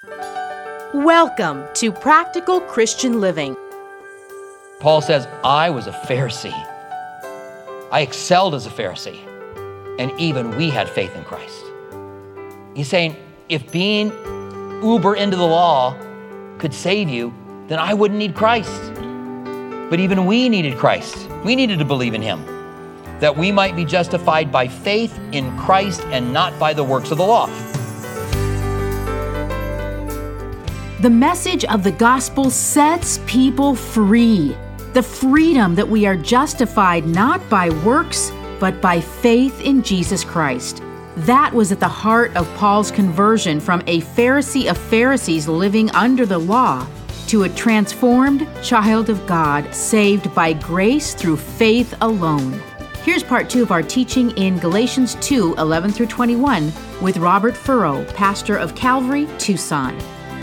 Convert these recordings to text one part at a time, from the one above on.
Welcome to Practical Christian Living. Paul says, I was a Pharisee. I excelled as a Pharisee, and even we had faith in Christ. He's saying, if being uber into the law could save you, then I wouldn't need Christ. But even we needed Christ. We needed to believe in him, that we might be justified by faith in Christ and not by the works of the law. The message of the gospel sets people free. The freedom that we are justified not by works, but by faith in Jesus Christ. That was at the heart of Paul's conversion from a Pharisee of Pharisees living under the law to a transformed child of God saved by grace through faith alone. Here's part 2 of our teaching in Galatians 2, 11 through 21 with Robert Furrow, pastor of Calvary, Tucson.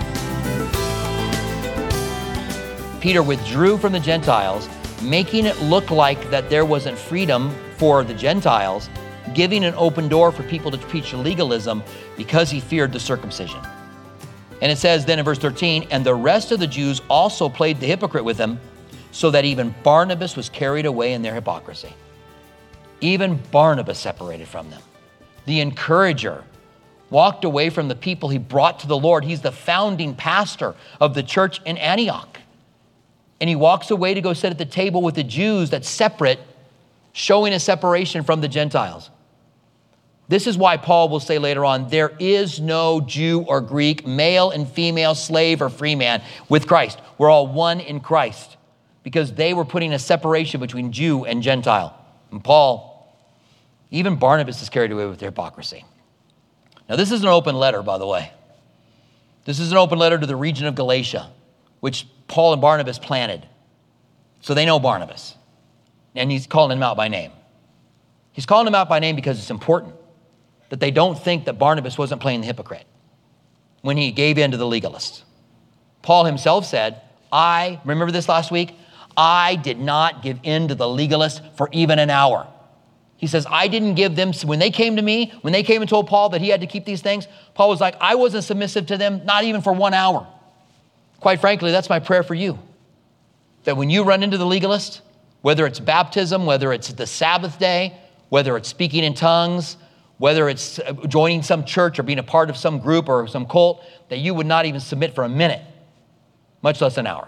Peter withdrew from the Gentiles, making it look like that there wasn't freedom for the Gentiles, giving an open door for people to preach legalism because he feared the circumcision. And it says then in verse 13, and the rest of the Jews also played the hypocrite with him, so that even Barnabas was carried away in their hypocrisy. Even Barnabas separated from them. The encourager walked away from the people he brought to the Lord. He's the founding pastor of the church in Antioch. And he walks away to go sit at the table with the Jews that's separate, showing a separation from the Gentiles. This is why Paul will say later on, there is no Jew or Greek, male and female, slave or free man with Christ. We're all one in Christ, because they were putting a separation between Jew and Gentile. And Paul, even Barnabas is carried away with their hypocrisy. Now this is an open letter, by the way. This is an open letter to the region of Galatia, which Paul and Barnabas planted. So they know Barnabas. And he's calling him out by name. He's calling him out by name because it's important that they don't think that Barnabas wasn't playing the hypocrite when he gave in to the legalists. Paul himself said, remember this last week? I did not give in to the legalists for even an hour. He says, I didn't give them, when they came to me, when they came and told Paul that he had to keep these things, Paul was like, I wasn't submissive to them, not even for 1 hour. Quite frankly, that's my prayer for you. That when you run into the legalist, whether it's baptism, whether it's the Sabbath day, whether it's speaking in tongues, whether it's joining some church or being a part of some group or some cult, that you would not even submit for a minute, much less an hour.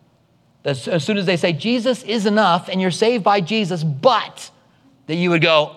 As soon as they say, Jesus is enough and you're saved by Jesus, but that you would go,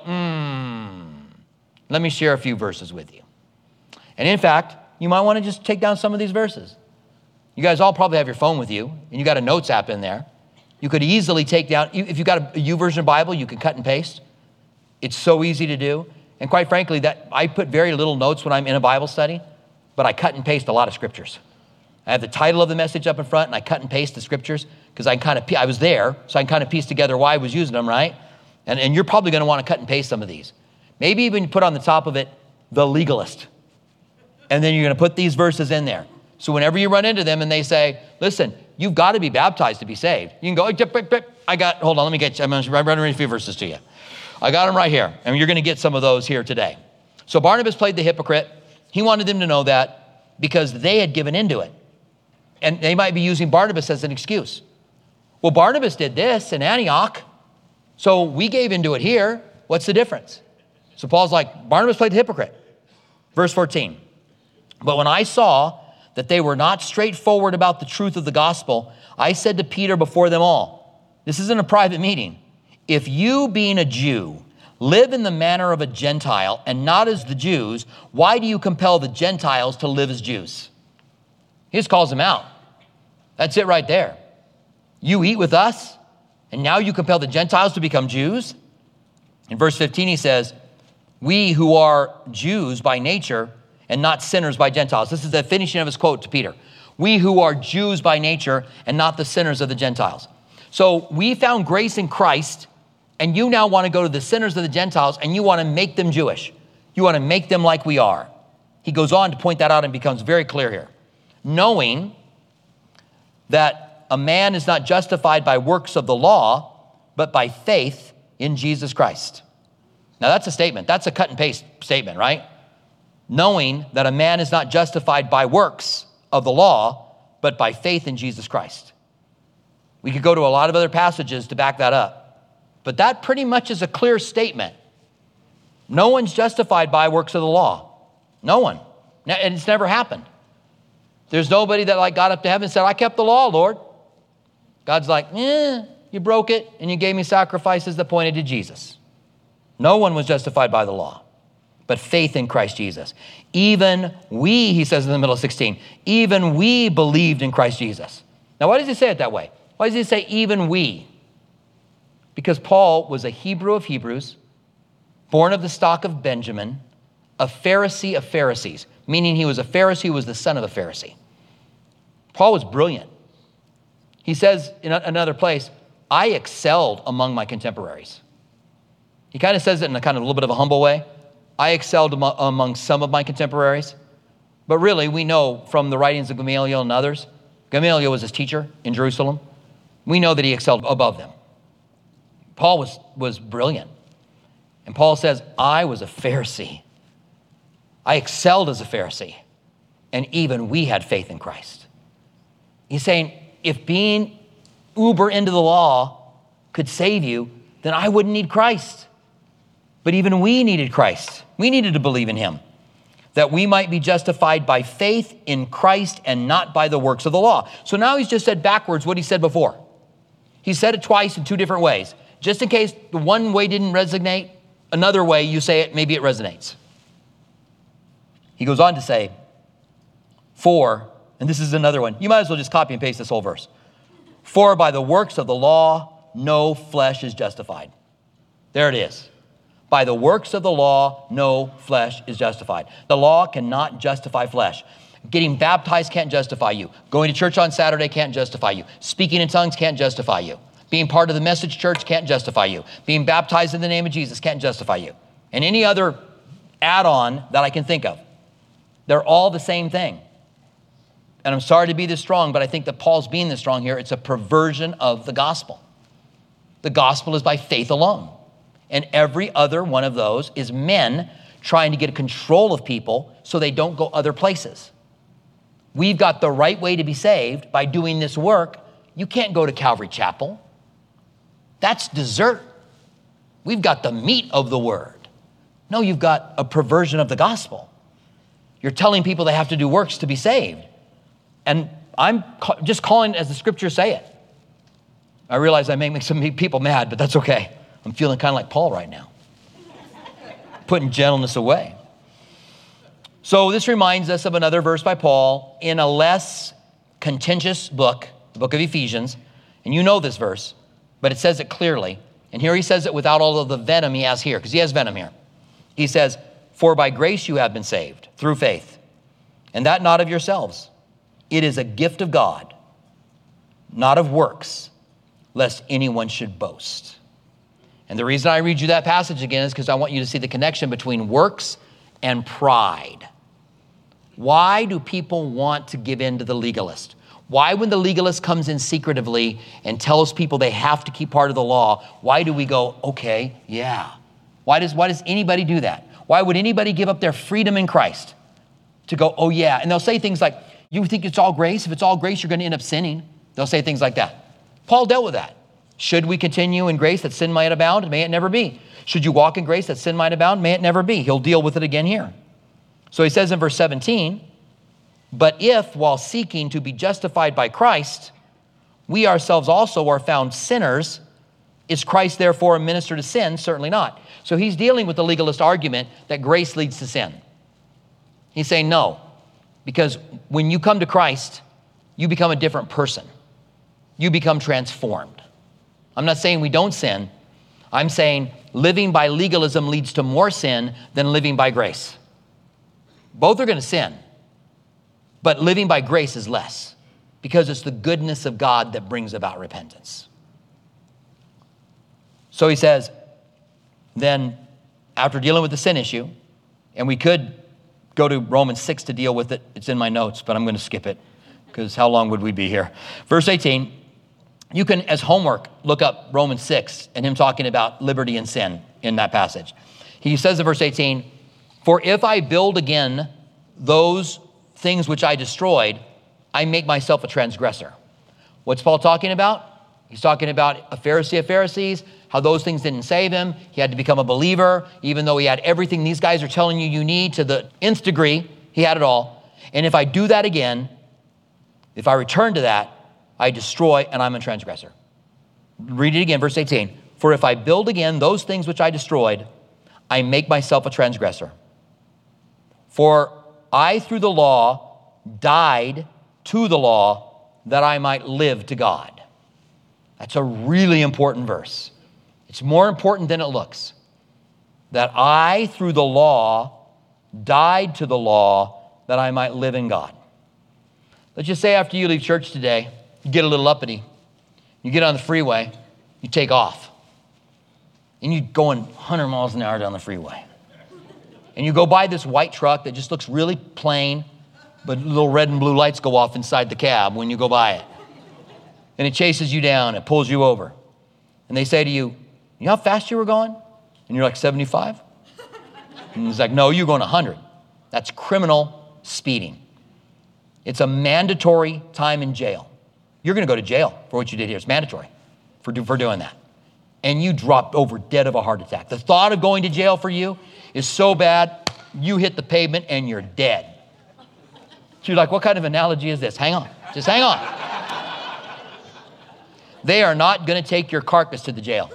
let me share a few verses with you. And in fact, you might want to just take down some of these verses. You guys all probably have your phone with you, and you got a notes app in there. You could easily take down, if you've got a YouVersion Bible, you can cut and paste. It's so easy to do. And quite frankly, that I put very little notes when I'm in a Bible study, but I cut and paste a lot of scriptures. I have the title of the message up in front, and I cut and paste the scriptures because I was there, so I can kind of piece together why I was using them, right? And you're probably going to want to cut and paste some of these. Maybe even put on the top of it, the legalist. And then you're going to put these verses in there. So whenever you run into them and they say, listen, you've got to be baptized to be saved. You can go, hold on, let me get you. I'm going to run a few verses to you. I got them right here. And you're going to get some of those here today. So Barnabas played the hypocrite. He wanted them to know that because they had given into it. And they might be using Barnabas as an excuse. Well, Barnabas did this in Antioch, so we gave into it here. What's the difference? So Paul's like, Barnabas played the hypocrite. Verse 14. But when I saw that they were not straightforward about the truth of the gospel, I said to Peter before them all, this isn't a private meeting, if you being a Jew live in the manner of a Gentile and not as the Jews, why do you compel the Gentiles to live as Jews? He just calls them out. That's it right there. You eat with us, and now you compel the Gentiles to become Jews? In verse 15, he says, we who are Jews by nature and not sinners by Gentiles. This is the finishing of his quote to Peter. We who are Jews by nature and not the sinners of the Gentiles. So we found grace in Christ, and you now want to go to the sinners of the Gentiles, and you want to make them Jewish. You want to make them like we are. He goes on to point that out and becomes very clear here. Knowing that a man is not justified by works of the law, but by faith in Jesus Christ. Now that's a statement. That's a cut and paste statement, right? Knowing that a man is not justified by works, of the law, but by faith in Jesus Christ. We could go to a lot of other passages to back that up, but that pretty much is a clear statement. No one's justified by works of the law. No one. And it's never happened. There's nobody that got up to heaven and said, I kept the law, Lord. God's like, you broke it and you gave me sacrifices that pointed to Jesus. No one was justified by the law, but faith in Christ Jesus. Even we, he says in the middle of 16, even we believed in Christ Jesus. Now, why does he say it that way? Why does he say even we? Because Paul was a Hebrew of Hebrews, born of the stock of Benjamin, a Pharisee of Pharisees, meaning he was a Pharisee who was the son of a Pharisee. Paul was brilliant. He says in another place, I excelled among my contemporaries. He kind of says it in a kind of a little bit of a humble way. I excelled among some of my contemporaries. But really, we know from the writings of Gamaliel and others, Gamaliel was his teacher in Jerusalem. We know that he excelled above them. Paul was brilliant. And Paul says, I was a Pharisee. I excelled as a Pharisee. And even we had faith in Christ. He's saying, if being uber into the law could save you, then I wouldn't need Christ. But even we needed Christ. We needed to believe in him, that we might be justified by faith in Christ and not by the works of the law. So now he's just said backwards what he said before. He said it twice in two different ways. Just in case the one way didn't resonate, another way you say it, maybe it resonates. He goes on to say, for, and this is another one. You might as well just copy and paste this whole verse. For by the works of the law, no flesh is justified. There it is. By the works of the law, no flesh is justified. The law cannot justify flesh. Getting baptized can't justify you. Going to church on Saturday can't justify you. Speaking in tongues can't justify you. Being part of the Message Church can't justify you. Being baptized in the name of Jesus can't justify you. And any other add-on that I can think of. They're all the same thing. And I'm sorry to be this strong, but I think that Paul's being this strong here. It's a perversion of the gospel. The gospel is by faith alone. And every other one of those is men trying to get control of people so they don't go other places. We've got the right way to be saved by doing this work. You can't go to Calvary Chapel. That's dessert. We've got the meat of the word. No, you've got a perversion of the gospel. You're telling people they have to do works to be saved. And I'm just calling it as the scriptures say it. I realize I may make some people mad, but that's okay. I'm feeling kind of like Paul right now. Putting gentleness away. So this reminds us of another verse by Paul in a less contentious book, the book of Ephesians. And you know this verse, but it says it clearly. And here he says it without all of the venom he has here, because he has venom here. He says, for by grace you have been saved through faith, and that not of yourselves. It is a gift of God, not of works, lest anyone should boast. And the reason I read you that passage again is because I want you to see the connection between works and pride. Why do people want to give in to the legalist? Why, when the legalist comes in secretively and tells people they have to keep part of the law, why do we go, okay, yeah? Why does anybody do that? Why would anybody give up their freedom in Christ to go, oh yeah? And they'll say things like, you think it's all grace? If it's all grace, you're going to end up sinning. They'll say things like that. Paul dealt with that. Should we continue in grace that sin might abound? May it never be. Should you walk in grace that sin might abound? May it never be. He'll deal with it again here. So he says in verse 17, but if while seeking to be justified by Christ, we ourselves also are found sinners, is Christ therefore a minister to sin? Certainly not. So he's dealing with the legalist argument that grace leads to sin. He's saying no, because when you come to Christ, you become a different person. You become transformed. I'm not saying we don't sin. I'm saying living by legalism leads to more sin than living by grace. Both are going to sin, but living by grace is less because it's the goodness of God that brings about repentance. So he says, then after dealing with the sin issue, and we could go to Romans 6 to deal with it. It's in my notes, but I'm going to skip it because how long would we be here? Verse 18, you can, as homework, look up Romans 6 and him talking about liberty and sin in that passage. He says in verse 18, for if I build again those things which I destroyed, I make myself a transgressor. What's Paul talking about? He's talking about a Pharisee of Pharisees, how those things didn't save him. He had to become a believer, even though he had everything these guys are telling you need to the nth degree. He had it all. And if I do that again, if I return to that, I destroy and I'm a transgressor. Read it again, verse 18. For if I build again those things which I destroyed, I make myself a transgressor. For I through the law died to the law that I might live to God. That's a really important verse. It's more important than it looks. That I through the law died to the law that I might live in God. Let's just say after you leave church today, you get a little uppity. You get on the freeway, you take off. And you're going 100 miles an hour down the freeway. And you go by this white truck that just looks really plain, but little red and blue lights go off inside the cab when you go by it. And it chases you down, it pulls you over. And they say to you, you know how fast you were going? And you're like 75? And it's like, no, you're going 100. That's criminal speeding. It's a mandatory time in jail. You're going to go to jail for what you did here. It's mandatory for doing that. And you dropped over dead of a heart attack. The thought of going to jail for you is so bad, you hit the pavement and you're dead. So you're like, what kind of analogy is this? Hang on, just hang on. They are not going to take your carcass to the jail.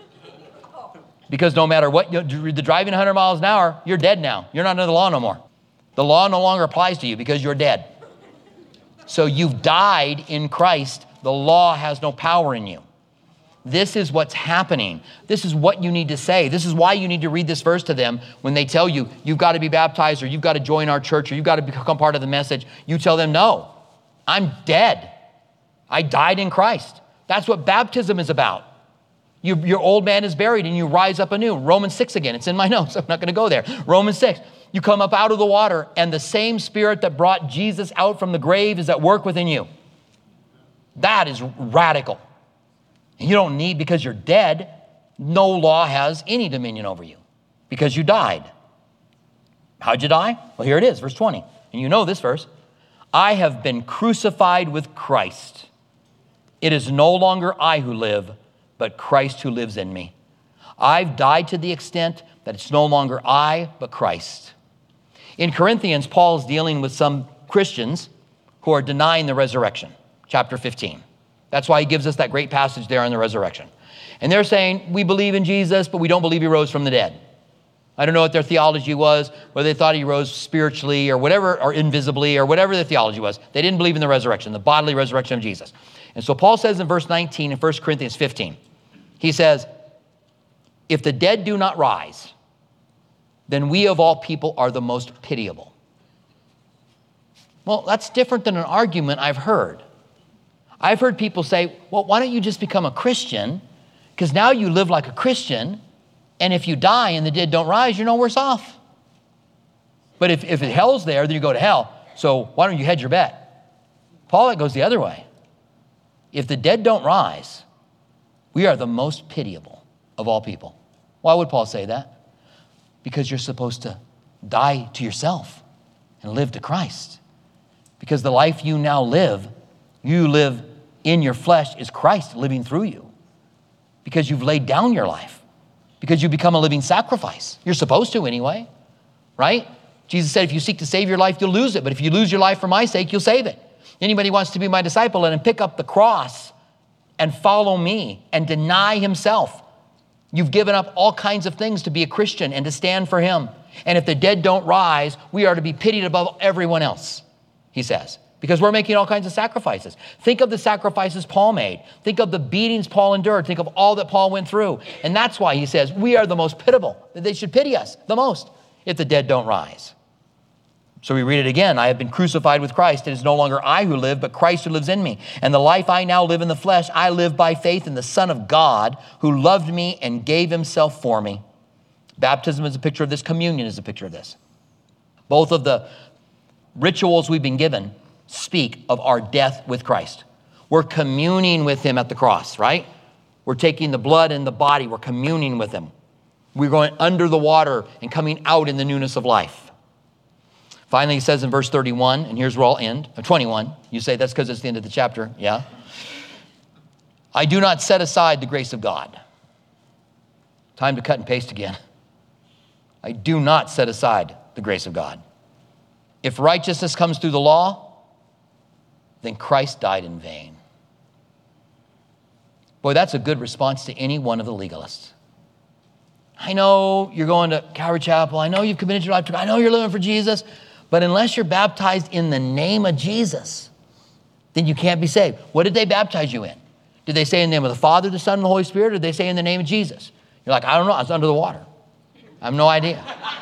Because no matter what, you're driving 100 miles an hour, you're dead now. You're not under the law no more. The law no longer applies to you because you're dead. So you've died in Christ. The law has no power in you. This is what's happening. This is what you need to say. This is why you need to read this verse to them when they tell you, you've got to be baptized or you've got to join our church or you've got to become part of the message. You tell them, no, I'm dead. I died in Christ. That's what baptism is about. Your old man is buried and you rise up anew. Romans 6 again. It's in my notes. I'm not going to go there. Romans 6. You come up out of the water and the same Spirit that brought Jesus out from the grave is at work within you. That is radical. And you don't need, because you're dead, no law has any dominion over you because you died. How'd you die? Well, here it is, verse 20. And you know this verse. I have been crucified with Christ. It is no longer I who live, but Christ who lives in me. I've died to the extent that it's no longer I, but Christ. In Corinthians, Paul is dealing with some Christians who are denying the resurrection, chapter 15. That's why he gives us that great passage there on the resurrection. And they're saying, we believe in Jesus, but we don't believe he rose from the dead. I don't know what their theology was, whether they thought he rose spiritually or whatever, or invisibly, or whatever their theology was. They didn't believe in the resurrection, the bodily resurrection of Jesus. And so Paul says in verse 19 in 1 Corinthians 15, he says, if the dead do not rise, then we of all people are the most pitiable. Well, that's different than an argument I've heard. I've heard people say, well, why don't you just become a Christian? Because now you live like a Christian, and if you die and the dead don't rise, you're no worse off. But if hell's there, then you go to hell. So why don't you hedge your bet? Paul, it goes the other way. If the dead don't rise, we are the most pitiable of all people. Why would Paul say that? Because you're supposed to die to yourself and live to Christ. Because the life you now live, you live in your flesh is Christ living through you. Because you've laid down your life. Because you become a living sacrifice. You're supposed to anyway, right? Jesus said, if you seek to save your life, you'll lose it. But if you lose your life for my sake, you'll save it. Anybody wants to be my disciple, let him pick up the cross and follow me and deny himself. You've given up all kinds of things to be a Christian and to stand for him. And if the dead don't rise, we are to be pitied above everyone else, he says. Because we're making all kinds of sacrifices. Think of the sacrifices Paul made. Think of the beatings Paul endured. Think of all that Paul went through. And that's why he says, we are the most pitiable. They should pity us the most if the dead don't rise. So we read it again. I have been crucified with Christ. It is no longer I who live, but Christ who lives in me. And the life I now live in the flesh, I live by faith in the Son of God who loved me and gave himself for me. Baptism is a picture of this. Communion is a picture of this. Both of the rituals we've been given speak of our death with Christ. We're communing with him at the cross, right? We're taking the blood and the body. We're communing with him. We're going under the water and coming out in the newness of life. Finally, he says in verse 31, and here's where I'll end, 21. You say that's because it's the end of the chapter. Yeah. I do not set aside the grace of God. Time to cut and paste again. I do not set aside the grace of God. If righteousness comes through the law, then Christ died in vain. Boy, that's a good response to any one of the legalists. I know you're going to Calvary Chapel. I know you've committed your life to God. I know you're living for Jesus. But unless you're baptized in the name of Jesus, then you can't be saved. What did they baptize you in? Did they say in the name of the Father, the Son, and the Holy Spirit? Or did they say in the name of Jesus? You're like, I don't know. I was under the water. I have no idea.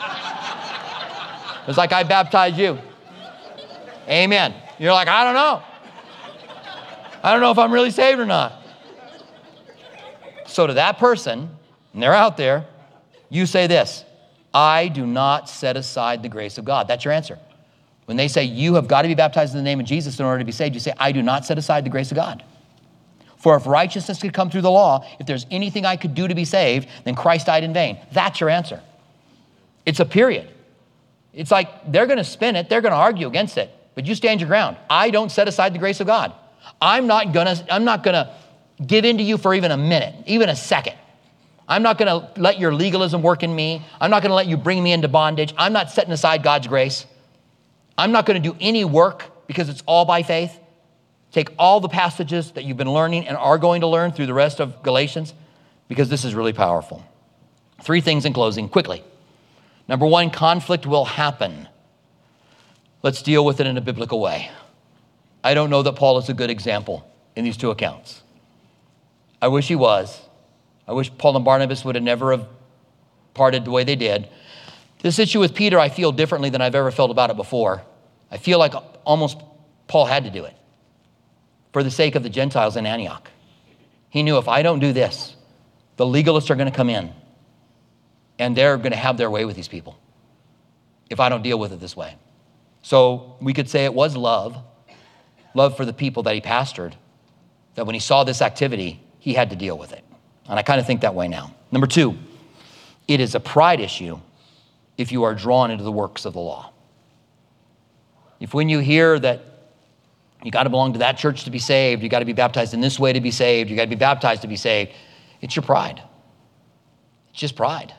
It's like I baptized you. Amen. You're like, I don't know. I don't know if I'm really saved or not. So to that person, and they're out there, you say this: I do not set aside the grace of God. That's your answer. When they say you have got to be baptized in the name of Jesus in order to be saved, you say, I do not set aside the grace of God. For if righteousness could come through the law, if there's anything I could do to be saved, then Christ died in vain. That's your answer. It's a period. It's like they're going to spin it. They're going to argue against it. But you stand your ground. I don't set aside the grace of God. I'm not going to give in to you for even a minute, even a second. I'm not going to let your legalism work in me. I'm not going to let you bring me into bondage. I'm not setting aside God's grace. I'm not going to do any work because it's all by faith. Take all the passages that you've been learning and are going to learn through the rest of Galatians, because this is really powerful. 3 things in closing, quickly. Number 1, conflict will happen. Let's deal with it in a biblical way. I don't know that Paul is a good example in these 2 accounts. I wish he was. I wish Paul and Barnabas would have never have parted the way they did. This issue with Peter, I feel differently than I've ever felt about it before. I feel like almost Paul had to do it for the sake of the Gentiles in Antioch. He knew, if I don't do this, the legalists are going to come in and they're going to have their way with these people if I don't deal with it this way. So we could say it was love for the people that he pastored, that when he saw this activity, he had to deal with it. And I kind of think that way now. Number 2, it is a pride issue if you are drawn into the works of the law. If when you hear that you got to belong to that church to be saved, you got to be baptized in this way to be saved, you got to be baptized to be saved, it's your pride. It's just pride.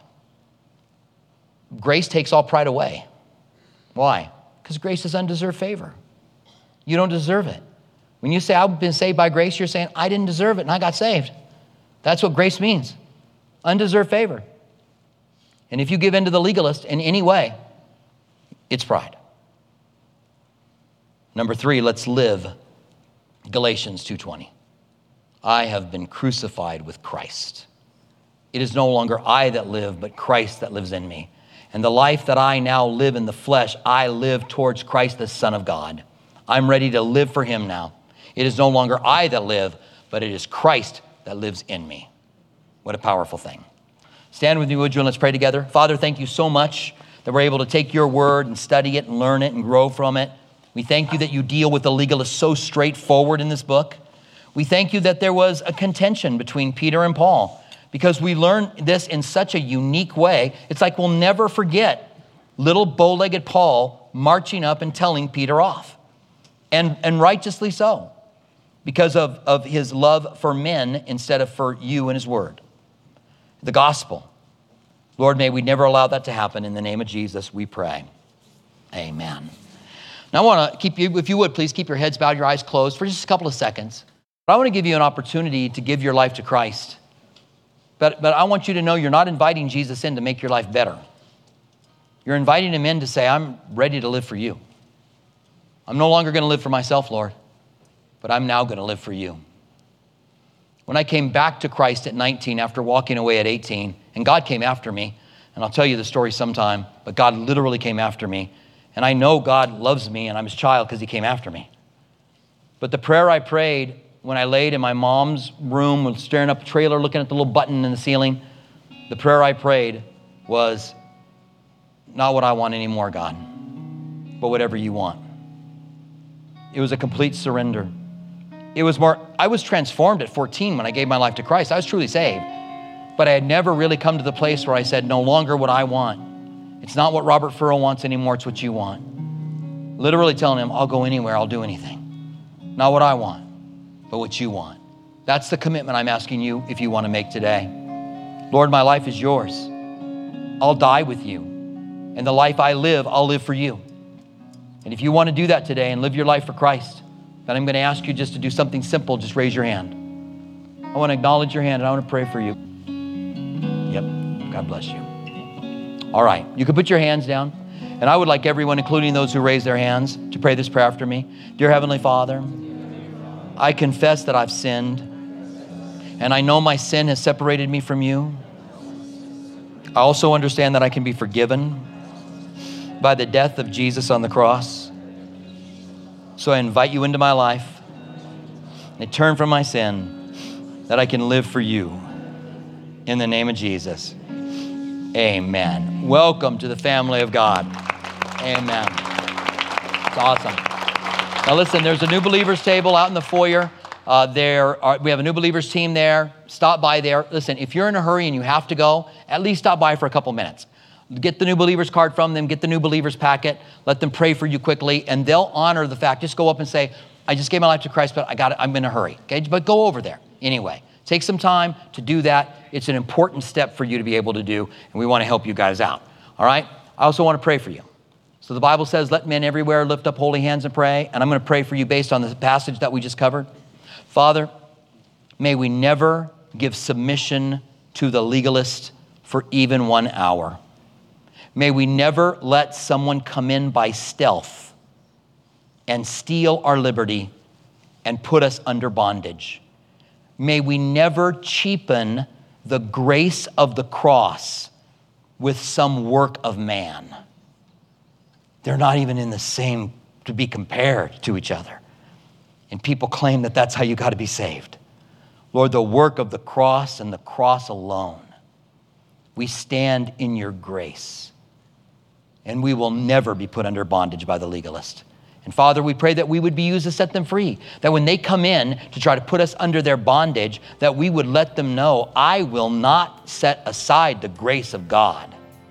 Grace takes all pride away. Why? Because grace is undeserved favor. You don't deserve it. When you say, I've been saved by grace, you're saying, I didn't deserve it and I got saved. That's what grace means. Undeserved favor. And if you give in to the legalist in any way, it's pride. Number 3, let's live Galatians 2:20. I have been crucified with Christ. It is no longer I that live, but Christ that lives in me. And the life that I now live in the flesh, I live towards Christ, the Son of God. I'm ready to live for him now. It is no longer I that live, but it is Christ that lives in me. What a powerful thing. Stand with me, would you, and let's pray together. Father, thank you so much that we're able to take your word and study it and learn it and grow from it. We thank you that you deal with the legalist so straightforward in this book. We thank you that there was a contention between Peter and Paul, because we learn this in such a unique way. It's like we'll never forget little bow-legged Paul marching up and telling Peter off. And righteously so, because of his love for men instead of for you and his word. The gospel. Lord, may we never allow that to happen. In the name of Jesus, we pray. Amen. Now, I want to keep you, if you would, please keep your heads bowed, your eyes closed for just a couple of seconds. But I want to give you an opportunity to give your life to Christ. But I want you to know you're not inviting Jesus in to make your life better. You're inviting him in to say, I'm ready to live for you. I'm no longer going to live for myself, Lord, but I'm now going to live for you. When I came back to Christ at 19 after walking away at 18, and God came after me, and I'll tell you the story sometime, but God literally came after me. And I know God loves me and I'm his child because he came after me. But the prayer I prayed when I laid in my mom's room, staring up a trailer, looking at the little button in the ceiling, the prayer I prayed was, not what I want anymore, God, but whatever you want. It was a complete surrender. It was more, I was transformed at 14 when I gave my life to Christ. I was truly saved. But I had never really come to the place where I said, no longer what I want. It's not what Robert Furrow wants anymore, it's what you want. Literally telling him, I'll go anywhere, I'll do anything. Not what I want, but what you want. That's the commitment I'm asking you if you want to make today. Lord, my life is yours. I'll die with you. And the life I live, I'll live for you. And if you want to do that today and live your life for Christ, then I'm going to ask you just to do something simple. Just raise your hand. I want to acknowledge your hand and I want to pray for you. Yep, God bless you. All right, you can put your hands down. And I would like everyone, including those who raise their hands, to pray this prayer after me. Dear Heavenly Father, I confess that I've sinned, and I know my sin has separated me from you. I also understand that I can be forgiven by the death of Jesus on the cross. So I invite you into my life. I turn from my sin that I can live for you. In the name of Jesus, amen. Welcome to the family of God. Amen. It's awesome. Now listen, there's a new believers table out in the foyer. We have a new believers team there. Stop by there. Listen, if you're in a hurry and you have to go, at least stop by for a couple minutes. Get the new believers card from them. Get the new believers packet. Let them pray for you quickly, and they'll honor the fact. Just go up and say, I just gave my life to Christ, but I'm in a hurry. Okay, but go over there anyway. Take some time to do that. It's an important step for you to be able to do, and we want to help you guys out. All right? I also want to pray for you. So the Bible says, let men everywhere lift up holy hands and pray. And I'm going to pray for you based on the passage that we just covered. Father, may we never give submission to the legalist for even 1 hour. May we never let someone come in by stealth and steal our liberty and put us under bondage. May we never cheapen the grace of the cross with some work of man. They're not even in the same to be compared to each other. And people claim that that's how you got to be saved. Lord, the work of the cross and the cross alone, we stand in your grace. And we will never be put under bondage by the legalist. And Father, we pray that we would be used to set them free. That when they come in to try to put us under their bondage, that we would let them know, I will not set aside the grace of God.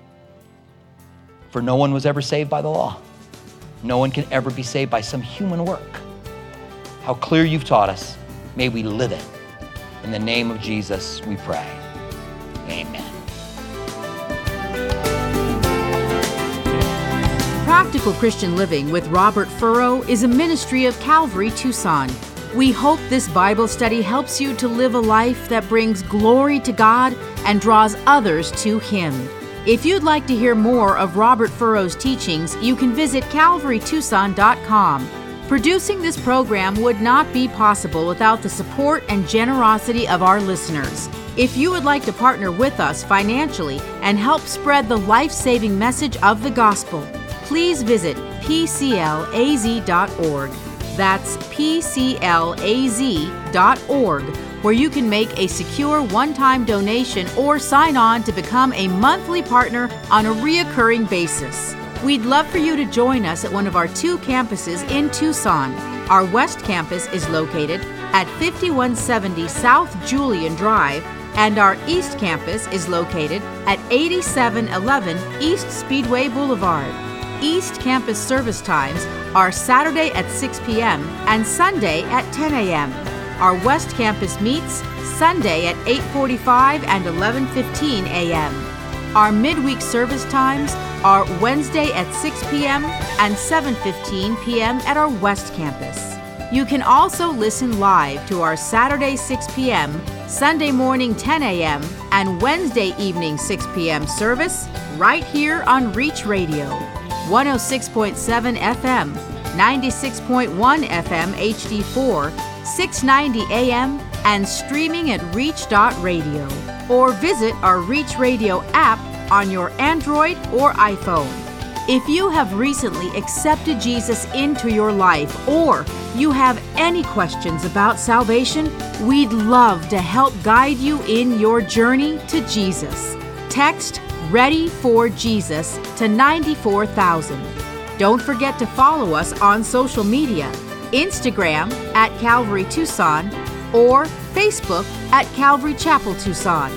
For no one was ever saved by the law. No one can ever be saved by some human work. How clear you've taught us. May we live it. In the name of Jesus, we pray. Amen. Practical Christian Living with Robert Furrow is a ministry of Calvary Tucson. We hope this Bible study helps you to live a life that brings glory to God and draws others to Him. If you'd like to hear more of Robert Furrow's teachings, you can visit calvarytucson.com. Producing this program would not be possible without the support and generosity of our listeners. If you would like to partner with us financially and help spread the life-saving message of the gospel, please visit pclaz.org. That's pclaz.org, where you can make a secure one-time donation or sign on to become a monthly partner on a reoccurring basis. We'd love for you to join us at one of our 2 campuses in Tucson. Our West Campus is located at 5170 South Julian Drive, and our East Campus is located at 8711 East Speedway Boulevard. East Campus service times are Saturday at 6 p.m. and Sunday at 10 a.m. Our West Campus meets Sunday at 8:45 and 11:15 a.m. Our midweek service times are Wednesday at 6 p.m. and 7:15 p.m. at our West Campus. You can also listen live to our Saturday 6 p.m., Sunday morning 10 a.m., and Wednesday evening 6 p.m. service right here on Reach Radio. 106.7 FM, 96.1 FM HD4, 690 AM, and streaming at reach.radio. Or visit our Reach Radio app on your Android or iPhone. If you have recently accepted Jesus into your life, or you have any questions about salvation, we'd love to help guide you in your journey to Jesus. Text Ready for Jesus to 94,000. Don't forget to follow us on social media, Instagram at Calvary Tucson or Facebook at Calvary Chapel Tucson.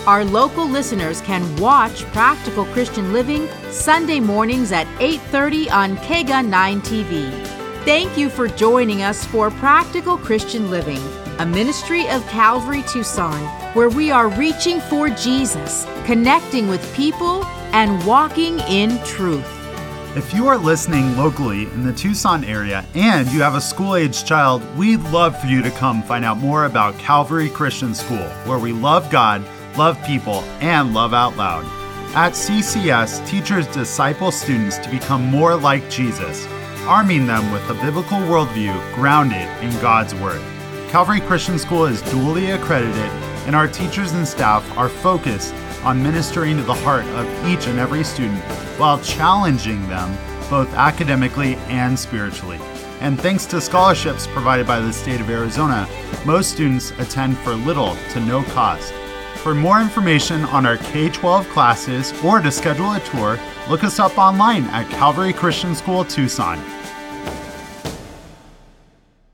Our local listeners can watch Practical Christian Living Sunday mornings at 8:30 on KEGA 9 TV. Thank you for joining us for Practical Christian Living, a ministry of Calvary Tucson, where we are reaching for Jesus, connecting with people, and walking in truth. If you are listening locally in the Tucson area and you have a school-aged child, we'd love for you to come find out more about Calvary Christian School, where we love God, love people, and love out loud. At CCS, teachers disciple students to become more like Jesus, arming them with a biblical worldview grounded in God's Word. Calvary Christian School is duly accredited, and our teachers and staff are focused on ministering to the heart of each and every student while challenging them both academically and spiritually. And thanks to scholarships provided by the state of Arizona, most students attend for little to no cost. For more information on our K-12 classes or to schedule a tour, look us up online at Calvary Christian School Tucson.